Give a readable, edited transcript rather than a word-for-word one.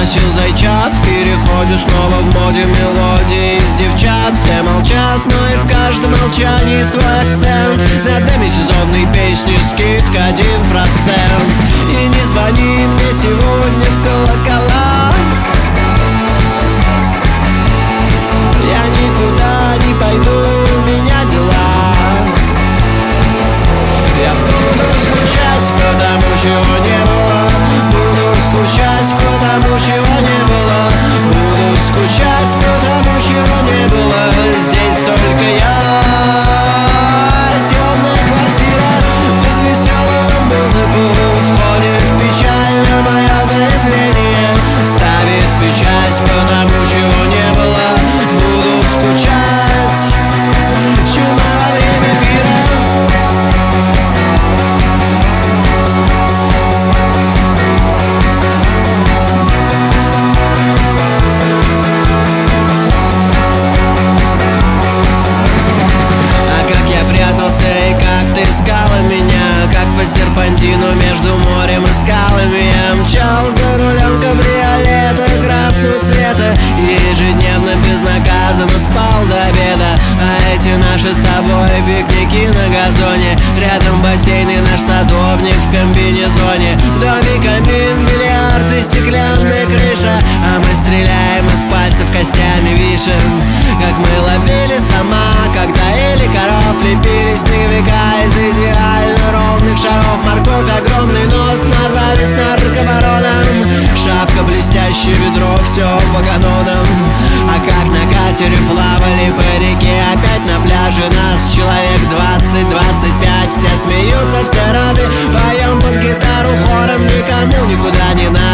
носил зайчат. В переходе снова в моде мелодии из девчат. Все молчат, но и в каждом молчании свой акцент. На демисезонной песни скидка 1%. И не звони мне сегодня в колокола, я никуда не пойду, у меня дела. Я буду скучать, потому чего не было. Буду скучать, потому чего не было. Буду скучать, потому чего не было. Здесь только я. Съемная квартира под веселую музыку. Входит печально мое заявление. Ставит печать, потому чего не было. Буду скучать. Чума во время пира. И как ты искала меня, как по серпантину между морем и скалами. Я мчал за рулем кабриолета красного цвета, ежедневно безнаказанно спал до обеда. А эти наши с тобой пикники на газоне, рядом бассейн и наш садовник в комбинезоне. В доме камин, бильярд и стеклянная крыша, а мы стреляем из пальцев костями вишен. Как мы ловили сама, когда ели коров, лепили снеговика из идеально ровных шаров. Морковь, огромный нос на зависть наркобаронам, шапка, блестящее ведро, все по канонам. А как на катере плавали по реке, опять на пляже нас человек 20-25. Все смеются, все рады, поем под гитару хором, никому никуда не надо.